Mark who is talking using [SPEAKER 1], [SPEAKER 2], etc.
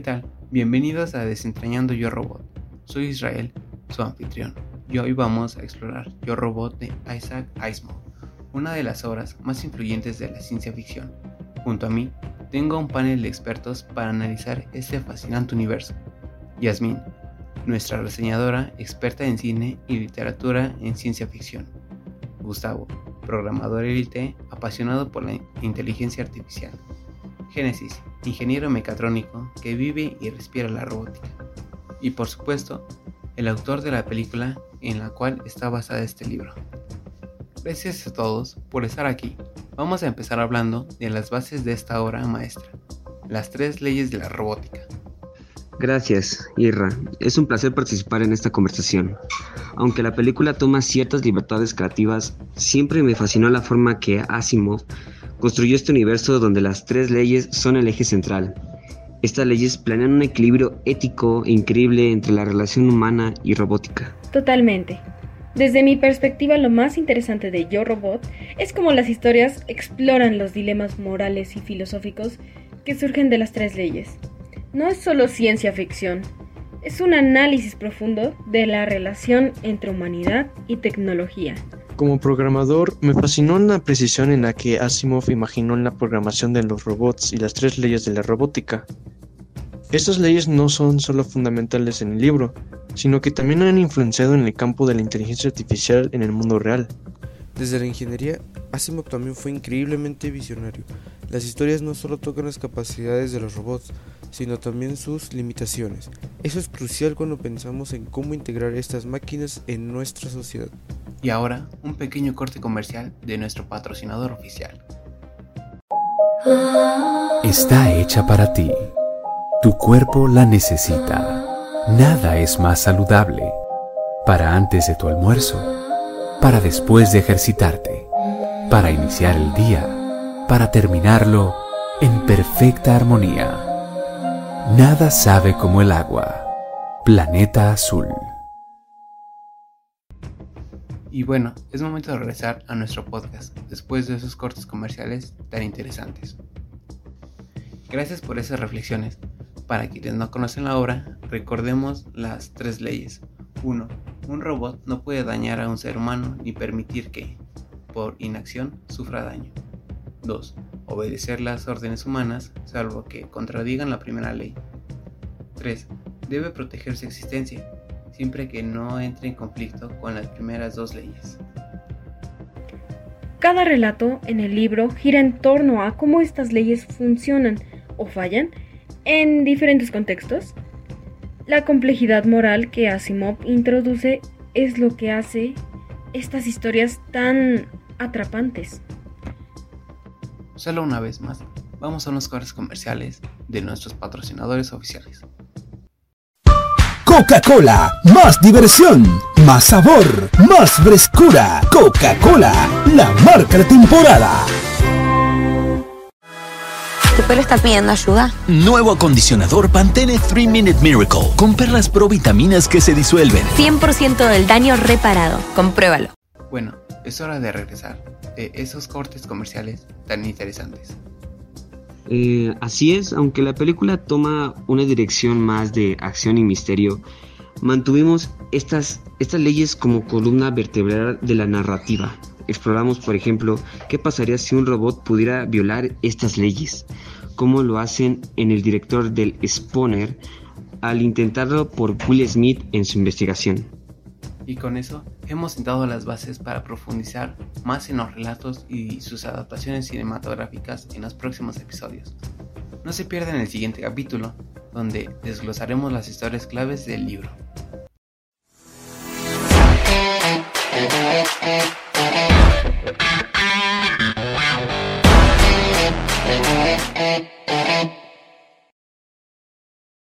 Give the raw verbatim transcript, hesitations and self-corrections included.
[SPEAKER 1] tal? Bienvenidos a Desentrañando Yo Robot. Soy Israel, su anfitrión, y hoy vamos a explorar Yo Robot de Isaac Asimov, una de las obras más influyentes de la ciencia ficción. Junto a mí, tengo un panel de expertos para analizar este fascinante universo. Yasmín, nuestra reseñadora experta en cine y literatura en ciencia ficción. Gustavo, programador élite apasionado por la inteligencia artificial. Génesis, ingeniero mecatrónico que vive y respira la robótica. Y por supuesto, el autor de la película en la cual está basada este libro. Gracias a todos por estar aquí. Vamos a empezar hablando de las bases de esta obra maestra, las tres leyes de la robótica.
[SPEAKER 2] Gracias, Irra. Es un placer participar en esta conversación. Aunque la película toma ciertas libertades creativas, siempre me fascinó la forma que Asimov construyó este universo donde las tres leyes son el eje central. Estas leyes planean un equilibrio ético increíble entre la relación humana y robótica.
[SPEAKER 3] Totalmente. Desde mi perspectiva, lo más interesante de Yo Robot es cómo las historias exploran los dilemas morales y filosóficos que surgen de las tres leyes. No es solo ciencia ficción, es un análisis profundo de la relación entre humanidad y tecnología.
[SPEAKER 4] Como programador, me fascinó la precisión en la que Asimov imaginó la programación de los robots y las tres leyes de la robótica. Estas leyes no son solo fundamentales en el libro, sino que también han influenciado en el campo de la inteligencia artificial en el mundo real.
[SPEAKER 5] Desde la ingeniería, Asimov también fue increíblemente visionario. Las historias no solo tocan las capacidades de los robots, sino también sus limitaciones. Eso es crucial cuando pensamos en cómo integrar estas máquinas en nuestra sociedad.
[SPEAKER 1] Y ahora, un pequeño corte comercial de nuestro patrocinador oficial.
[SPEAKER 6] Está hecha para ti. Tu cuerpo la necesita. Nada es más saludable. Para antes de tu almuerzo, para después de ejercitarte, para iniciar el día, para terminarlo en perfecta armonía. Nada sabe como el agua. Planeta Azul.
[SPEAKER 1] Y bueno, es momento de regresar a nuestro podcast después de esos cortes comerciales tan interesantes. Gracias por esas reflexiones. Para quienes no conocen la obra, recordemos las tres leyes. uno. Un robot no puede dañar a un ser humano ni permitir que, por inacción, sufra daño. dos. Obedecer las órdenes humanas, salvo que contradigan la primera ley. tres. Debe proteger su existencia, siempre que no entre en conflicto con las primeras dos leyes.
[SPEAKER 3] Cada relato en el libro gira en torno a cómo estas leyes funcionan o fallan en diferentes contextos. La complejidad moral que Asimov introduce es lo que hace estas historias tan atrapantes.
[SPEAKER 1] Solo una vez más, vamos a unos cortes comerciales de nuestros patrocinadores oficiales.
[SPEAKER 7] Coca-Cola, más diversión, más sabor, más frescura. Coca-Cola, la marca de temporada.
[SPEAKER 8] ¿Tu pelo está pidiendo ayuda?
[SPEAKER 9] Nuevo acondicionador Pantene tres Minute Miracle, con perlas provitaminas que se disuelven.
[SPEAKER 8] cien por ciento del daño reparado. Compruébalo.
[SPEAKER 1] Bueno, es hora de regresar de esos cortes comerciales tan interesantes.
[SPEAKER 2] Eh, así es, aunque la película toma una dirección más de acción y misterio, mantuvimos estas, estas leyes como columna vertebral de la narrativa. Exploramos, por ejemplo, qué pasaría si un robot pudiera violar estas leyes, como lo hacen en El director del Spooner al intentarlo por Will Smith en su investigación.
[SPEAKER 1] Y con eso hemos sentado las bases para profundizar más en los relatos y sus adaptaciones cinematográficas en los próximos episodios. No se pierdan el siguiente capítulo, donde desglosaremos las historias claves del libro.